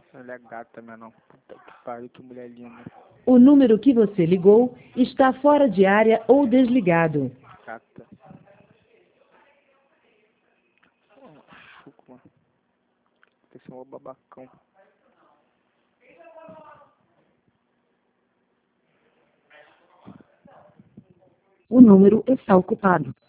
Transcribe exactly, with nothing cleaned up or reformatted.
Ela é gata, meu não. Puta que pariu, que mulher linda. O número que você ligou está fora de área ou desligado. Gata. Chuco, mano. Tem que ser um babacão. O número está ocupado.